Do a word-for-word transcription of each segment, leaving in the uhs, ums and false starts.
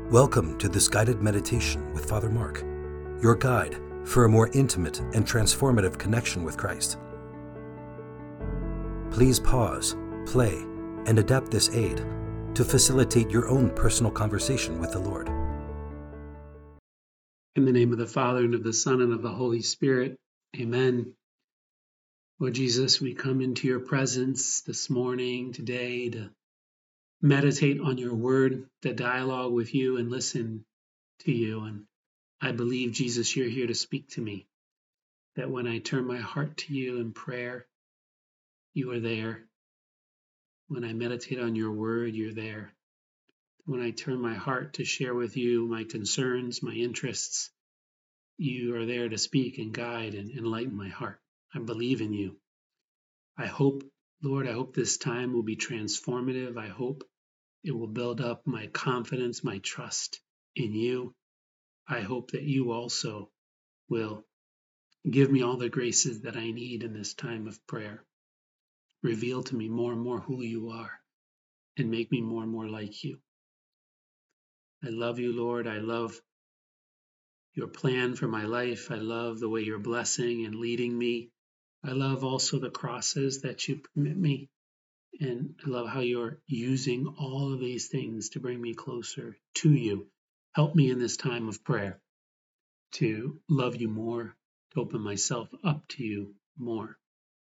Welcome to this guided meditation with Father Mark, your guide for a more intimate and transformative connection with Christ. Please pause, play, and adapt this aid to facilitate your own personal conversation with the Lord. In the name of the Father, and of the Son, and of the Holy Spirit, amen. Lord Jesus, we come into your presence this morning, today, to meditate on your word, to dialogue with you and listen to you. And I believe, Jesus, you're here to speak to me, that when I turn my heart to you in prayer, you are there. When I meditate on your word, you're there. When I turn my heart to share with you my concerns, my interests, you are there to speak and guide and enlighten my heart. I believe in you. I hope, Lord, I hope this time will be transformative. I hope it will build up my confidence, my trust in you. I hope that you also will give me all the graces that I need in this time of prayer. Reveal to me more and more who you are and make me more and more like you. I love you, Lord. I love your plan for my life. I love the way you're blessing and leading me. I love also the crosses that you permit me. And I love how you're using all of these things to bring me closer to you. Help me in this time of prayer to love you more, to open myself up to you more.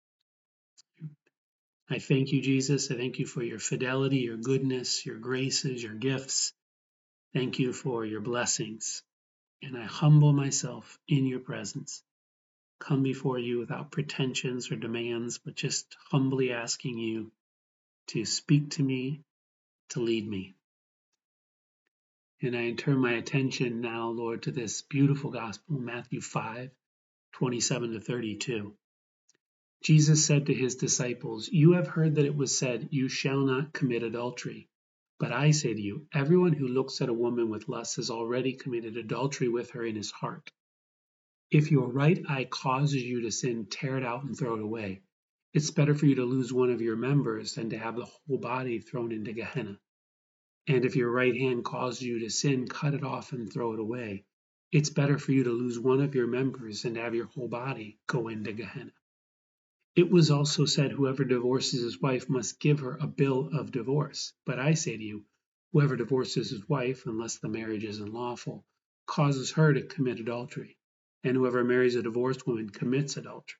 I thank you, Jesus. I thank you for your fidelity, your goodness, your graces, your gifts. Thank you for your blessings. And I humble myself in your presence. Come before you without pretensions or demands, but just humbly asking you to speak to me, to lead me. And I turn my attention now, Lord, to this beautiful gospel, Matthew five, twenty-seven to thirty-two. Jesus said to his disciples, "You have heard that it was said, 'You shall not commit adultery.' But I say to you, everyone who looks at a woman with lust has already committed adultery with her in his heart. If your right eye causes you to sin, tear it out and throw it away. It's better for you to lose one of your members than to have the whole body thrown into Gehenna. And if your right hand causes you to sin, cut it off and throw it away. It's better for you to lose one of your members than to have your whole body go into Gehenna. It was also said, whoever divorces his wife must give her a bill of divorce. But I say to you, whoever divorces his wife, unless the marriage is unlawful, causes her to commit adultery. And whoever marries a divorced woman commits adultery."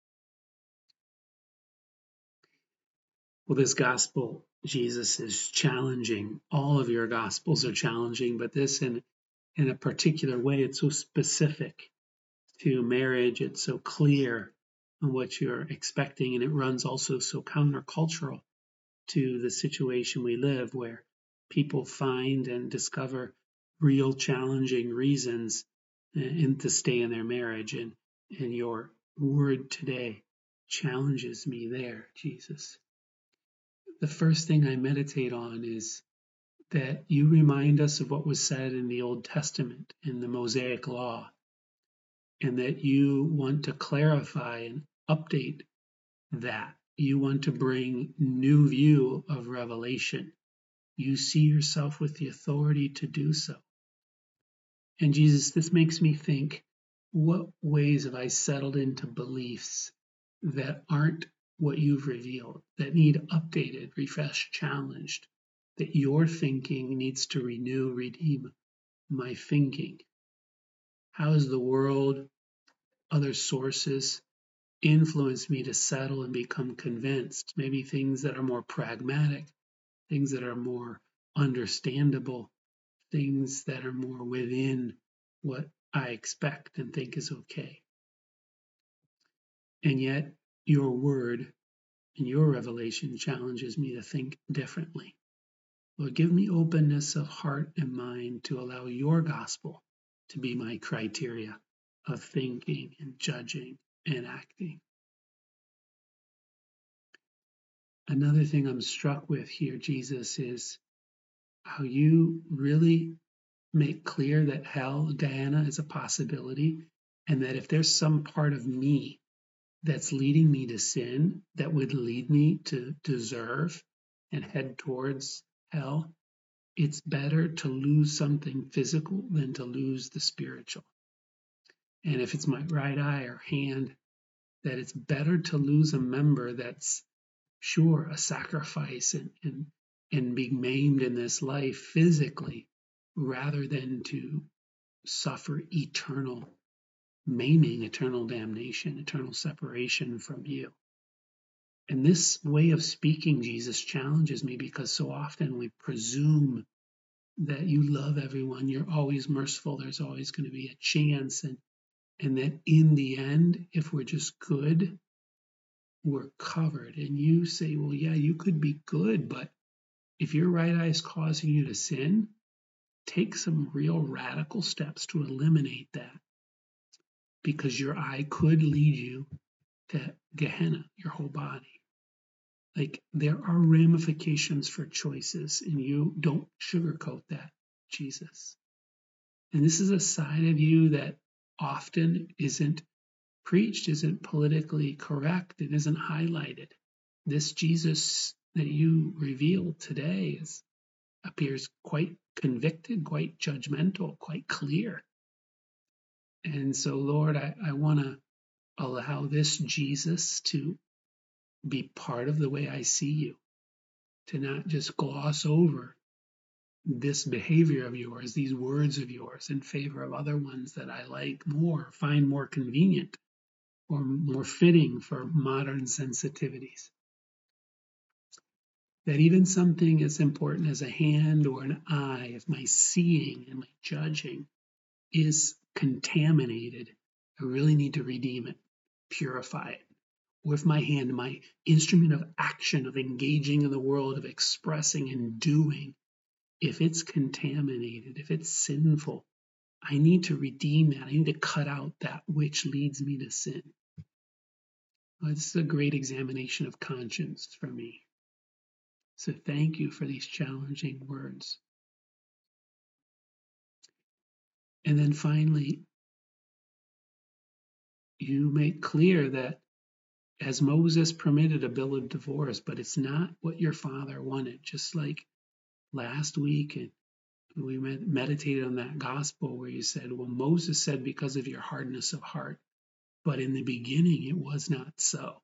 Well, this gospel, Jesus, is challenging. All of your gospels are challenging, but this in, in a particular way, it's so specific to marriage. It's so clear on what you're expecting, and it runs also so countercultural to the situation we live, where people find and discover real challenging reasons in, to stay in their marriage. And, and your word today challenges me there, Jesus. The first thing I meditate on is that you remind us of what was said in the Old Testament, in the Mosaic Law, and that you want to clarify and update that. You want to bring new view of revelation. You see yourself with the authority to do so. And Jesus, this makes me think, what ways have I settled into beliefs that aren't what you've revealed, that need updated, refreshed, challenged, that your thinking needs to renew, redeem my thinking? How has the world, other sources, influenced me to settle and become convinced? Maybe things that are more pragmatic, things that are more understandable, things that are more within what I expect and think is okay. And yet, your word and your revelation challenges me to think differently. Lord, give me openness of heart and mind to allow your gospel to be my criteria of thinking and judging and acting. Another thing I'm struck with here, Jesus, is how you really make clear that hell, Gehenna, is a possibility, and that if there's some part of me that's leading me to sin, that would lead me to deserve and head towards hell, it's better to lose something physical than to lose the spiritual. And if it's my right eye or hand, that it's better to lose a member that's, sure, a sacrifice and, and, and being maimed in this life physically, rather than to suffer eternal maiming, eternal damnation, eternal separation from you. And this way of speaking, Jesus challenges me, because so often we presume that you love everyone, you're always merciful, there's always going to be a chance, and, and that in the end, if we're just good, we're covered. And you say, well, yeah, you could be good, but if your right eye is causing you to sin, take some real radical steps to eliminate that, because your eye could lead you to Gehenna, your whole body. Like, there are ramifications for choices, and you don't sugarcoat that, Jesus. And this is a side of you that often isn't preached, isn't politically correct, it isn't highlighted. This Jesus that you revealed today is, appears quite convicted, quite judgmental, quite clear. And so, Lord, I, I want to allow this Jesus to be part of the way I see you, to not just gloss over this behavior of yours, these words of yours, in favor of other ones that I like more, find more convenient, or more fitting for modern sensitivities. That even something as important as a hand or an eye, if my seeing and my judging is contaminated, I really need to redeem it, purify it. Or if my hand, my instrument of action, of engaging in the world, of expressing and doing, if it's contaminated, if it's sinful, I need to redeem that. I need to cut out that which leads me to sin. Well, this is a great examination of conscience for me. So thank you for these challenging words. And then finally, you make clear that as Moses permitted a bill of divorce, but it's not what your father wanted. Just like last week, and we meditated on that gospel where you said, well, Moses said because of your hardness of heart, but in the beginning it was not so.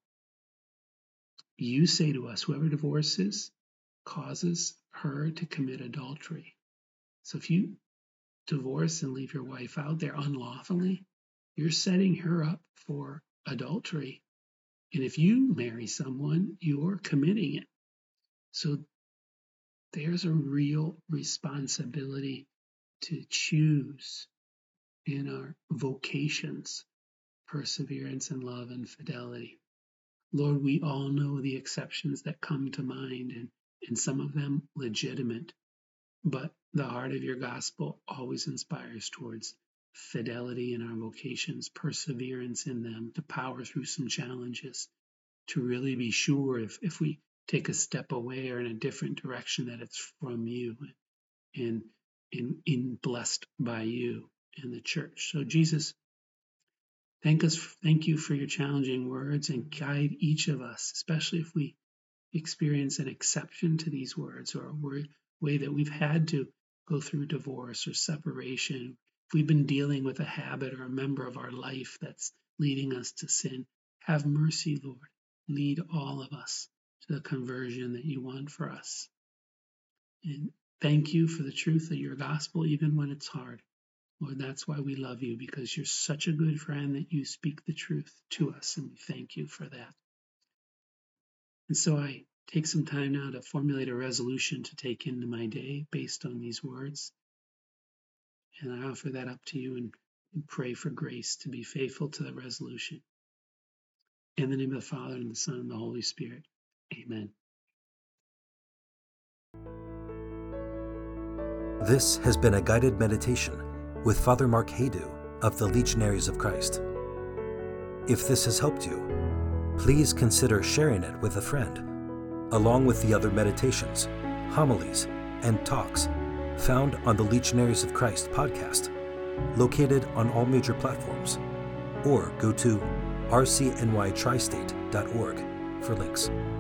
You say to us, whoever divorces causes her to commit adultery. So if you divorce and leave your wife out there unlawfully, you're setting her up for adultery. And if you marry someone, you're committing it. So there's a real responsibility to choose in our vocations, perseverance and love and fidelity. Lord, we all know the exceptions that come to mind, and, and some of them legitimate, but the heart of your gospel always inspires towards fidelity in our vocations, perseverance in them, to power through some challenges, to really be sure if, if we take a step away or in a different direction that it's from you and in, in blessed by you and the church. So Jesus, thank us, thank you for your challenging words, and guide each of us, especially if we experience an exception to these words, or a way that we've had to go through divorce or separation. If we've been dealing with a habit or a member of our life that's leading us to sin, have mercy, Lord. Lead all of us to the conversion that you want for us. And thank you for the truth of your gospel, even when it's hard. Lord, that's why we love you, because you're such a good friend that you speak the truth to us, and we thank you for that. And so I take some time now to formulate a resolution to take into my day based on these words. And I offer that up to you and, and pray for grace to be faithful to the resolution. In the name of the Father, and the Son, and the Holy Spirit. Amen. This has been a guided meditation with Father Mark Haydu of the Legionaries of Christ. If this has helped you, please consider sharing it with a friend, along with the other meditations, homilies, and talks found on the Legionaries of Christ podcast, located on all major platforms, or go to r c n y tristate dot org for links.